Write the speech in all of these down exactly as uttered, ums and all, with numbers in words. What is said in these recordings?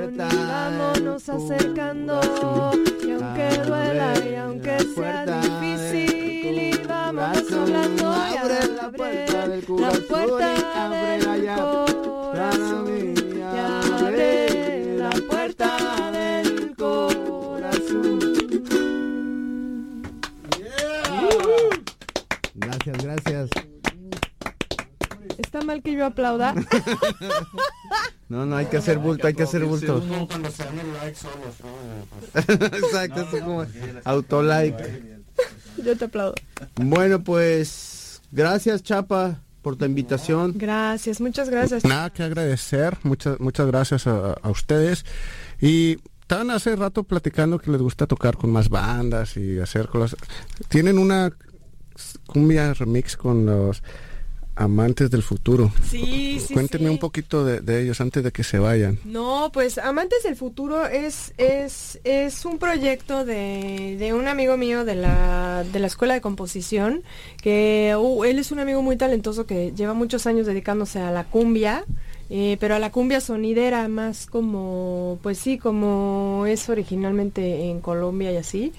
puerta vámonos acercando, y aunque duela y aunque sea difícil, y vámonos hablando, abre la puerta del corazón, la puerta abre del ya, corazón, y abre la puerta del corazón. Gracias, gracias. ¿Está mal que yo aplauda? No, no, hay que hacer bulto, hay que hacer bulto. Cuando se dan el like solos, ¿no? Exacto, así como autolike. Yo te aplaudo. Bueno, pues, gracias, Chapa, por tu invitación. Gracias, muchas gracias. Nada que agradecer, muchas muchas gracias a, a ustedes. Y estaban hace rato platicando que les gusta tocar con más bandas y hacer cosas. Tienen una cumbia remix con los Amantes del Futuro. Sí, sí, Cuéntenme sí. un poquito de, de ellos antes de que se vayan. No, pues Amantes del Futuro es es es un proyecto de, de un amigo mío de la de la escuela de composición, que uh, él es un amigo muy talentoso que lleva muchos años dedicándose a la cumbia, eh, pero a la cumbia sonidera, más como, pues sí, como es originalmente en Colombia y así.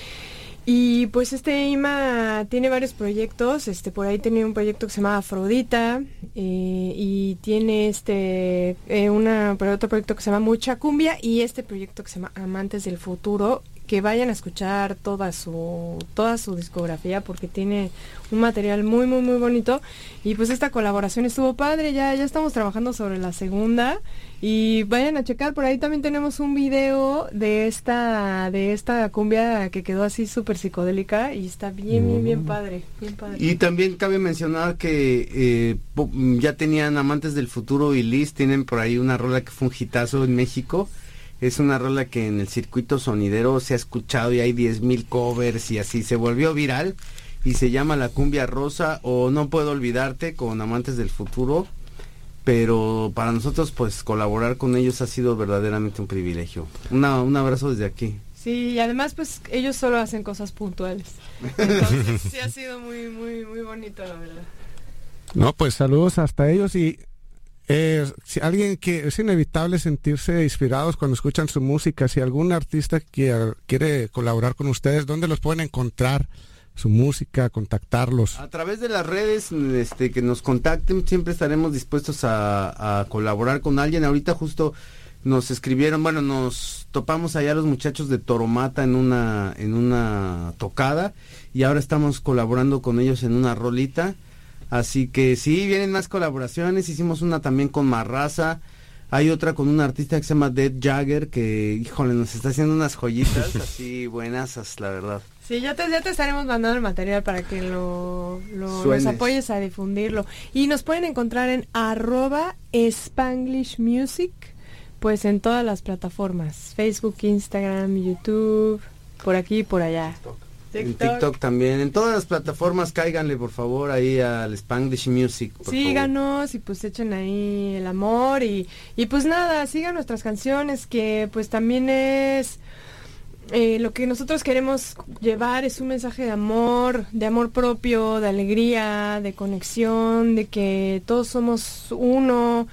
Y pues este Ima tiene varios proyectos, este por ahí tenía un proyecto que se llama Afrodita, eh, y tiene este eh, una otro proyecto que se llama Mucha Cumbia, y este proyecto que se llama Amantes del Futuro, que vayan a escuchar toda su toda su discografía porque tiene un material muy muy muy bonito. Y pues esta colaboración estuvo padre, ya ya estamos trabajando sobre la segunda. Y vayan a checar, por ahí también tenemos un video de esta de esta cumbia que quedó así súper psicodélica y está bien, bien, bien padre, bien padre. Y también cabe mencionar que eh, po- ya tenían Amantes del Futuro y Liz, tienen por ahí una rola que fue un hitazo en México. Es una rola que en el circuito sonidero se ha escuchado y hay diez mil covers y así, se volvió viral y se llama La Cumbia Rosa o No Puedo Olvidarte con Amantes del Futuro. Pero para nosotros pues colaborar con ellos ha sido verdaderamente un privilegio. Una, un abrazo desde aquí. Sí, y además pues ellos solo hacen cosas puntuales. Entonces sí ha sido muy, muy, muy bonito, la verdad. No, pues saludos hasta ellos. Y eh, si alguien que es inevitable sentirse inspirados cuando escuchan su música, si algún artista que quiere colaborar con ustedes, ¿dónde los pueden encontrar? Su música, contactarlos. A través de las redes, este, que nos contacten, siempre estaremos dispuestos a, a colaborar con alguien. Ahorita justo nos escribieron, bueno, nos topamos allá los muchachos de Toromata en una, en una tocada, y ahora estamos colaborando con ellos en una rolita. Así que sí, vienen más colaboraciones. Hicimos una también con Marraza. Hay otra con un artista que se llama Dead Jagger, que, híjole, nos está haciendo unas joyitas así buenasas, la verdad. Sí, ya te, ya te estaremos mandando el material para que lo, lo Suenes. nos apoyes a difundirlo. Y nos pueden encontrar en arroba Spanglish Music, pues en todas las plataformas, Facebook, Instagram, YouTube, por aquí y por allá. En TikTok también, en todas las plataformas cáiganle por favor ahí al Spanglish Music. Por Síganos favor. Y pues echen ahí el amor y, y pues nada, sigan nuestras canciones, que pues también es... Eh, lo que nosotros queremos llevar es un mensaje de amor, de amor propio, de alegría, de conexión, de que todos somos uno,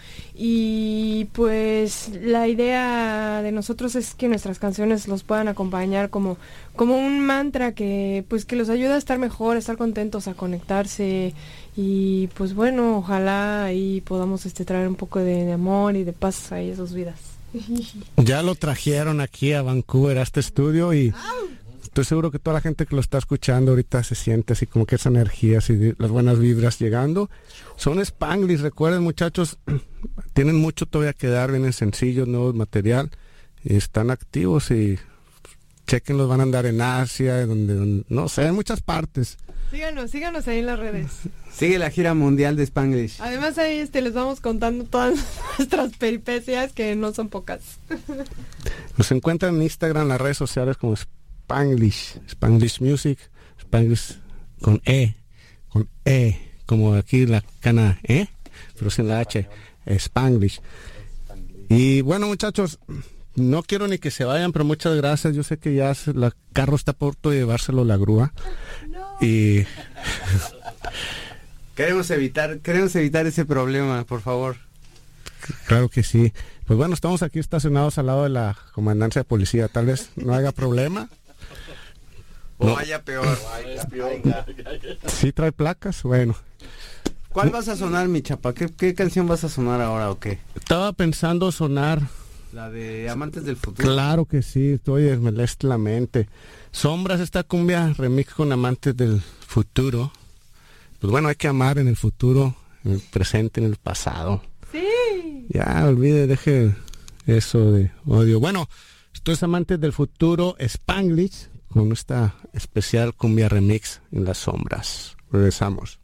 y pues la idea de nosotros es que nuestras canciones los puedan acompañar como, como un mantra que pues que los ayuda a estar mejor, a estar contentos, a conectarse, y pues bueno, ojalá ahí podamos este traer un poco de, de amor y de paz a sus vidas. Ya lo trajeron aquí a Vancouver, a este estudio, y estoy seguro que toda la gente que lo está escuchando ahorita se siente así como que esa energía, así las buenas vibras llegando. Son Spanglish, recuerden muchachos, tienen mucho todavía que dar, vienen sencillos, nuevo material, y están activos, y chequenlos, van a andar en Asia, donde, donde no sé, en muchas partes. Síganos, síganos ahí en las redes. Sigue la gira mundial de Spanglish. Además ahí este les vamos contando todas nuestras peripecias, que no son pocas. Nos encuentran en Instagram, las redes sociales como Spanglish, Spanglish Music, Spanglish con E, con E, como aquí la cana E, pero sin la H, Spanglish. Y bueno muchachos, no quiero ni que se vayan, pero muchas gracias. Yo sé que ya se, la carro está por todo llevárselo la grúa. No. Y queremos evitar, queremos evitar ese problema, por favor. Claro que sí. Pues bueno, estamos aquí estacionados al lado de la comandancia de policía. Tal vez no haya problema. O No. vaya peor. ¿Sí trae placas? Bueno. ¿Cuál vas a sonar, mi chapa? ¿Qué, qué canción vas a sonar ahora o qué? Estaba pensando sonar. La de Amantes del Futuro. Claro que sí, estoy desmeleste la mente. Sombras, esta cumbia remix con Amantes del Futuro. Pues bueno, hay que amar en el futuro, en el presente, en el pasado. Sí. Ya, olvide, deje eso de odio. Bueno, esto es Amantes del Futuro, Spanglish, con esta especial cumbia remix en las sombras. Regresamos.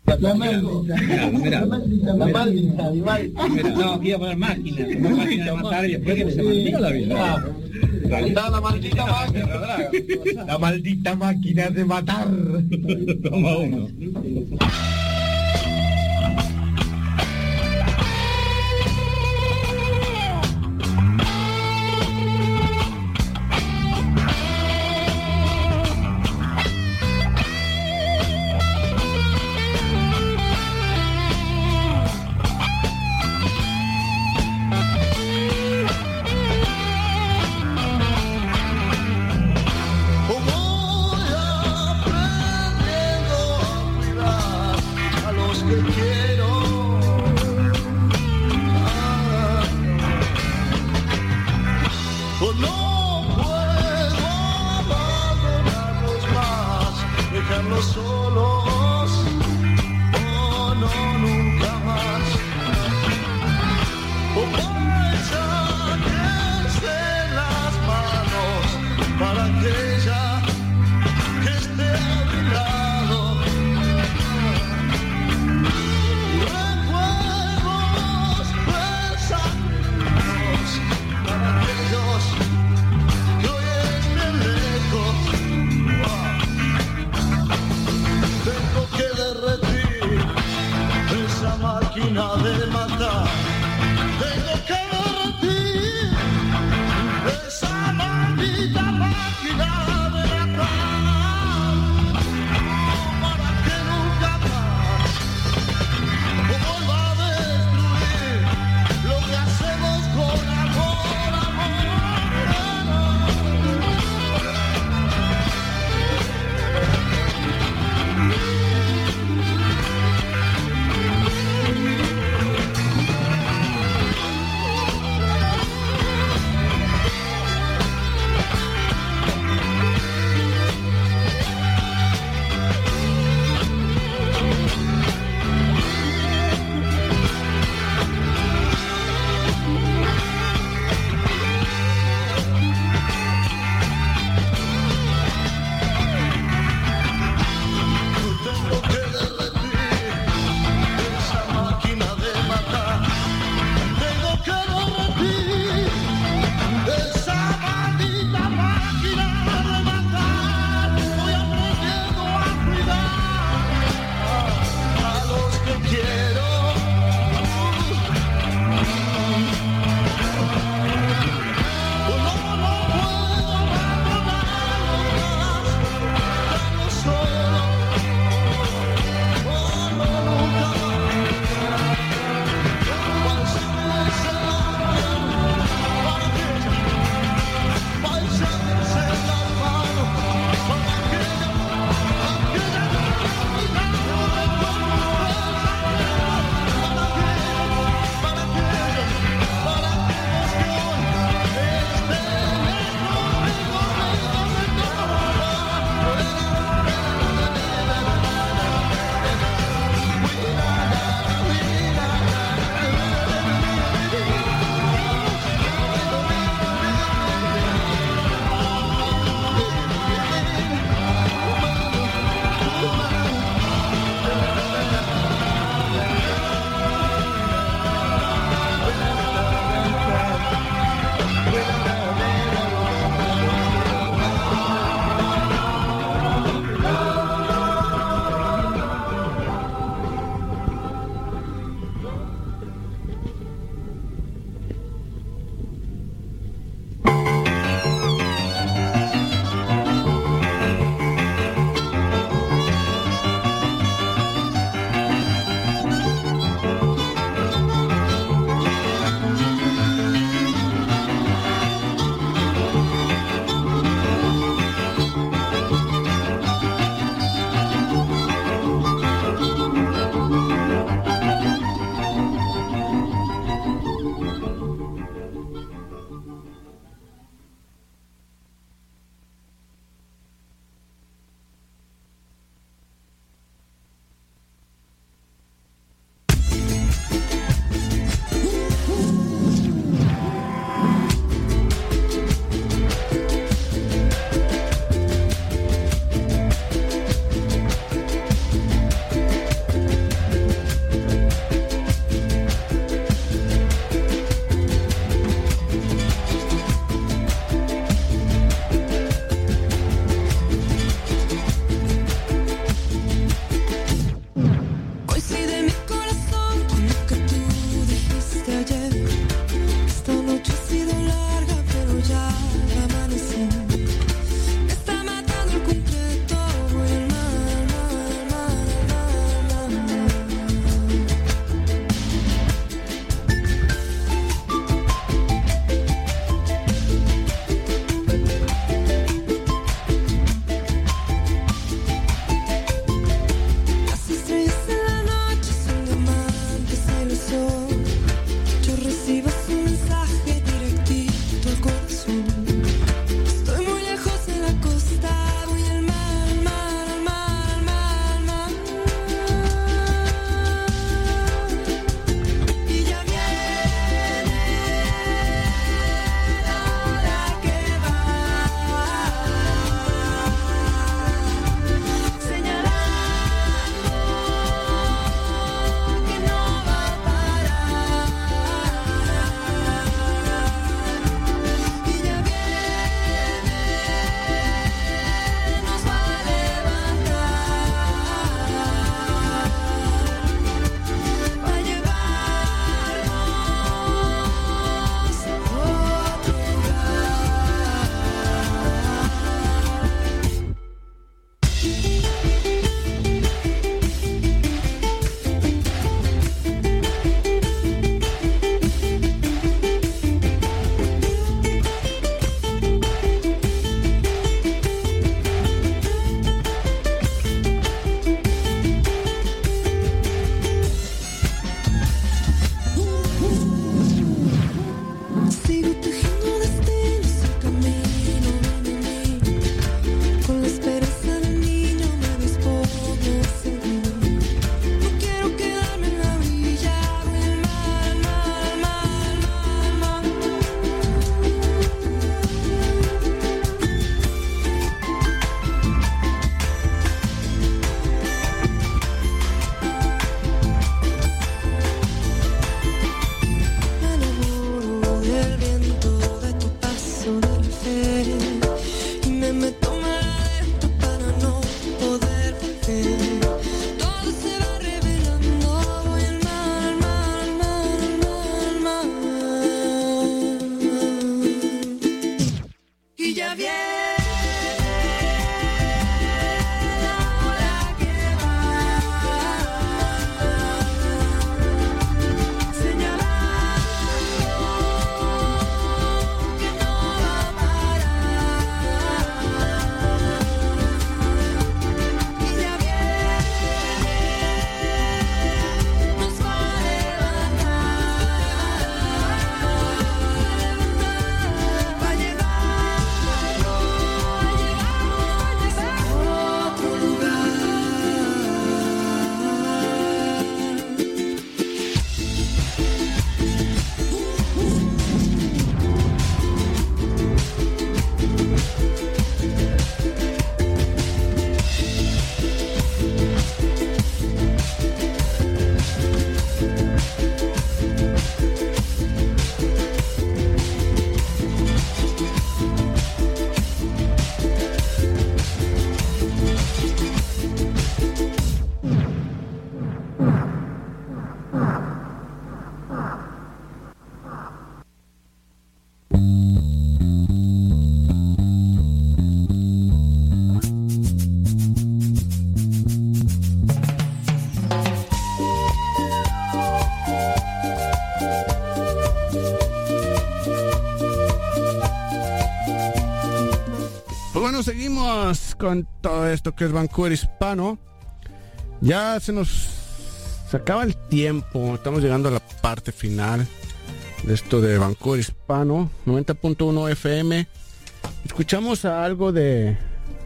La maldita. Mira, la maldita, la maldita, animal. No, aquí iba a poner máquina. Una máquina de matar y después que se maldita la vida. Está la maldita máquina. La maldita máquina de matar. Toma uno. seguimos con todo esto que es Vancouver Hispano. Ya se nos se acaba el tiempo. Estamos llegando a la parte final de esto de Vancouver Hispano, noventa punto uno F M. Escuchamos a algo de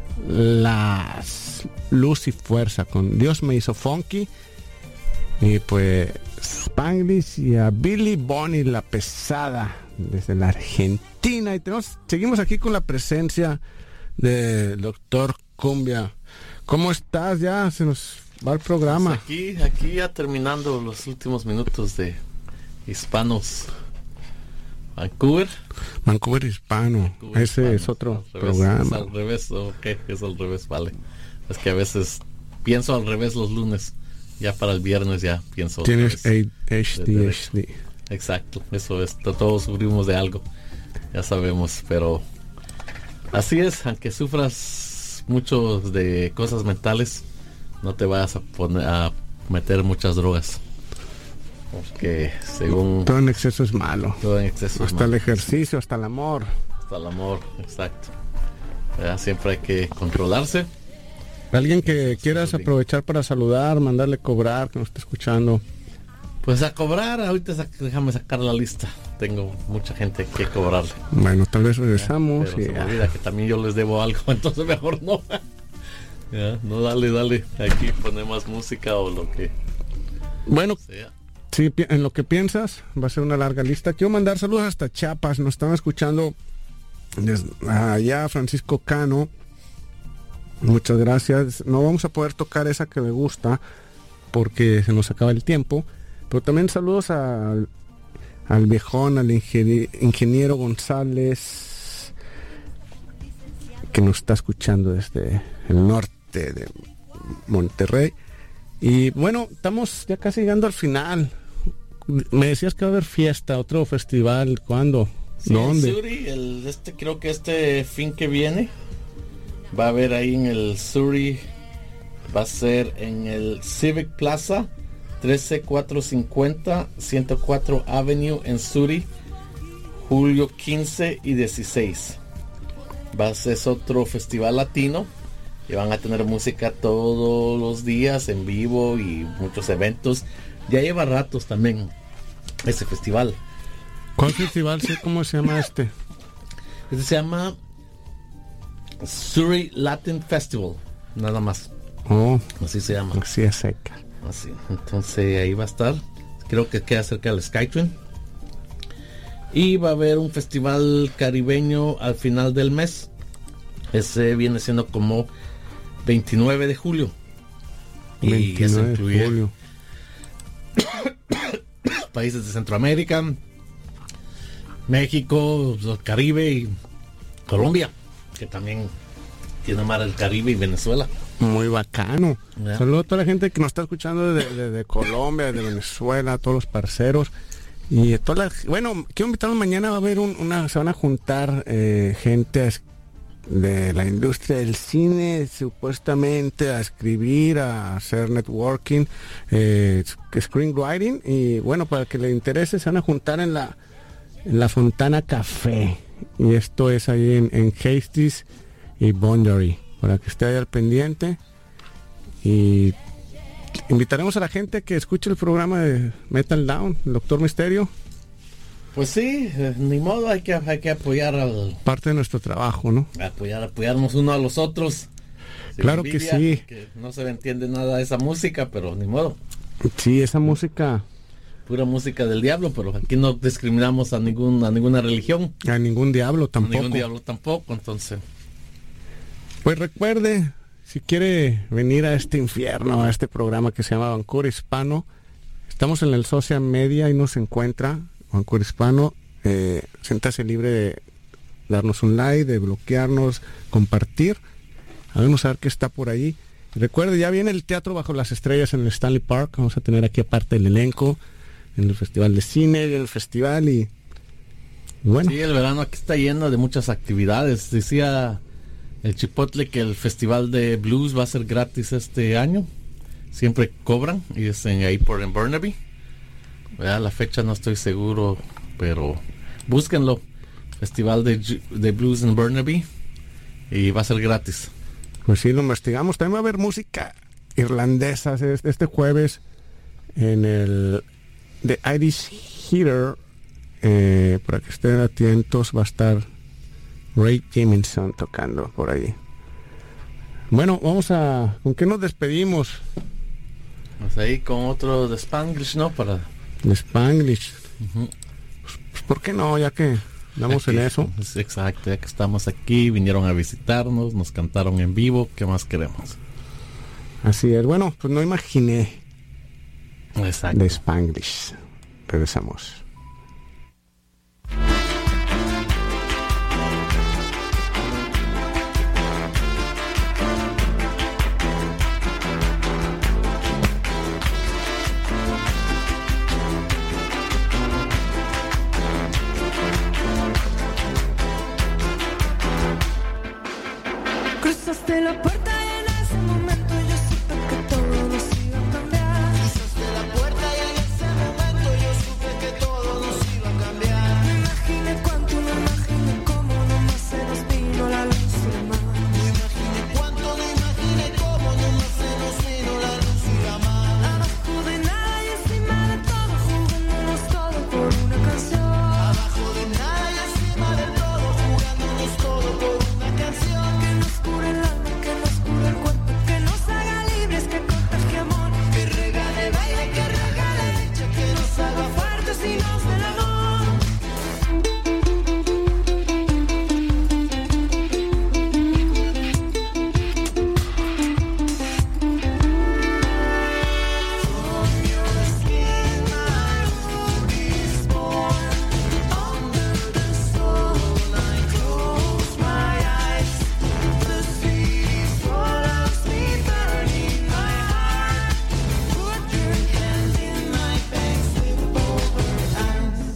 las Luz y Fuerza con Dios me hizo funky. Y pues Spanglish y a Billy Bonnie La Pesada desde la Argentina. Y tenemos, seguimos aquí con la presencia del doctor Cumbia. ¿Cómo estás? Ya se nos va el programa. Pues aquí, aquí ya terminando los últimos minutos de Hispanos Vancouver. Vancouver Hispano. Vancouver Ese Hispano. es otro Al revés, programa. Es al revés, ok, es al revés, vale. Es que a veces pienso al revés los lunes. Ya para el viernes ya pienso. Tienes H D H D. Exacto, eso es. Todos sufrimos de algo. Ya sabemos, pero así es. Aunque sufras mucho de cosas mentales, no te vayas a poner a meter muchas drogas. Porque según Todo en exceso es malo. todo en exceso es Hasta el malo. ejercicio, hasta el amor. Hasta el amor, exacto. Ya, siempre hay que controlarse. Alguien que quieras aprovechar para saludar, mandarle cobrar, que nos esté escuchando. Pues a cobrar, ahorita sac- déjame sacar la lista. Tengo mucha gente que cobrarle. Bueno, tal vez regresamos. Pero y, se me olvida que también yo les debo algo, entonces mejor no. Ya, no, dale, dale. Aquí pone más música o lo que Bueno, sea. sí, pi- en lo que piensas, va a ser una larga lista. Quiero mandar saludos hasta Chiapas. Nos están escuchando desde allá, Francisco Cano. Muchas gracias. No vamos a poder tocar esa que me gusta porque se nos acaba el tiempo. Pero también saludos al, al viejón, al ingeniero, ingeniero González, que nos está escuchando desde el norte de Monterrey. Y bueno, estamos ya casi llegando al final. Me decías que va a haber fiesta, otro festival. ¿Cuándo? Sí, ¿Dónde? el Suri, el, este, creo que este fin que viene va a haber ahí en el Suri, va a ser en el Civic Plaza, trece cuatrocientos cincuenta ciento cuatro Avenue en Suri, julio quince y dieciséis. Va a ser otro festival latino y van a tener música todos los días en vivo y muchos eventos. Ya lleva ratos también ese festival. ¿Cuál festival? Sí, ¿cómo se llama este? Este se llama Suri Latin Festival, nada más. Oh, Así se llama. así es seca. Así. Entonces ahí va a estar. Creo que queda cerca del Skytrain. Y va a haber un festival caribeño al final del mes. Ese viene siendo como veintinueve de julio. Y eso veintinueve de incluye julio. países de Centroamérica, México, el Caribe y Colombia, que también tiene mar el Caribe, y Venezuela. Muy bacano. Ya. Saludos a toda la gente que nos está escuchando de, de- de Colombia, de Venezuela, a todos los parceros. Y toda la, bueno, quiero invitarlos mañana. Va a haber un- una, se van a juntar eh, gente a es- de la industria del cine, supuestamente a escribir, a hacer networking, eh, screenwriting. Y bueno, para que le interese, se van a juntar en la, en la Fontana Café. Y esto es ahí en, en Hastings y Boundary, para que esté ahí al pendiente. Y invitaremos a la gente que escuche el programa de Metal Down, el Doctor Misterio, Pues sí, eh, ni modo, hay que, hay que apoyar al, parte de nuestro trabajo, ¿no? apoyar, apoyarnos uno a los otros. Sin Claro que sí. que no se le entiende nada de esa música, pero ni modo. Sí, esa música Pura música del diablo, pero aquí no discriminamos a ningún, a ninguna religión, a ningún diablo a tampoco. ningún diablo tampoco, entonces. Pues recuerde, si quiere venir a este infierno, a este programa que se llama Vancouver Hispano, estamos en el social media y nos encuentra Vancouver Hispano. Eh, siéntase libre de darnos un like, de bloquearnos, compartir. Vamos a ver qué está por ahí. Y recuerde, ya viene el Teatro Bajo las Estrellas en el Stanley Park. Vamos a tener aquí aparte el elenco en el Festival de Cine, en el festival y, y bueno. Sí, el verano aquí está lleno de muchas actividades. Decía el Chipotle que el festival de blues va a ser gratis este año. Siempre cobran y es en, ahí por en Burnaby. Ya, la fecha no estoy seguro, pero búsquenlo. Festival de, de blues en Burnaby. y va a ser gratis. Pues sí, lo investigamos. También va a haber música irlandesa este jueves en el The Irish Theatre. Eh, para que estén atentos, va a estar Ray Jamieson tocando por ahí. Bueno, vamos a... ¿Con qué nos despedimos? Pues ahí con otro de Spanglish, ¿no? Para... De Spanglish. Uh-huh. Pues, pues, ¿por qué no? Ya que estamos en eso. Pues, exacto, ya que estamos aquí, vinieron a visitarnos, nos cantaron en vivo, ¿qué más queremos? Así es. Bueno, pues no imaginé. Exacto. De Spanglish. Regresamos. Cruzaste la puerta y en ese momento yo supe que todo nos iba a cambiar. Cruzaste la puerta y en ese momento yo supe que todo nos iba a cambiar. Me imaginé cuánto, me imaginé cómo nomás se nos vino la luz y la mar. Me imaginé cuánto, me imaginé cómo nomás se nos vino la luz y la mar. Abajo de nada y encima de todo, jugándonos todo por una canción. Abajo de nada y encima de todo, jugándonos todo por una canción. Que nos cure el alma, que nos cure el cuerpo, que nos haga libres, que contagie amor, que regale baile, que regale dicha, que nos haga fuertes y nos dé el amor. From your skin my hope is born. Under the sun I close my eyes. The sea follows me, burning my heart. Put your hand in my face with both hands.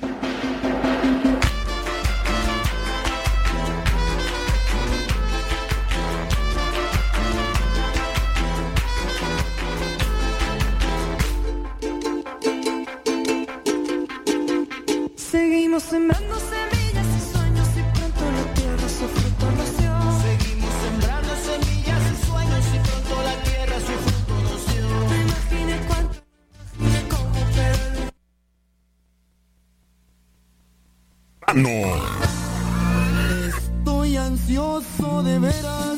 Seguimos sembrando semillas y sueños y pronto la tierra su fruto nos dio. Seguimos sembrando semillas y sueños y pronto la tierra su fruto nos dio. Me imaginé cuánto, me imaginé cómo, pero Estoy ansioso de veras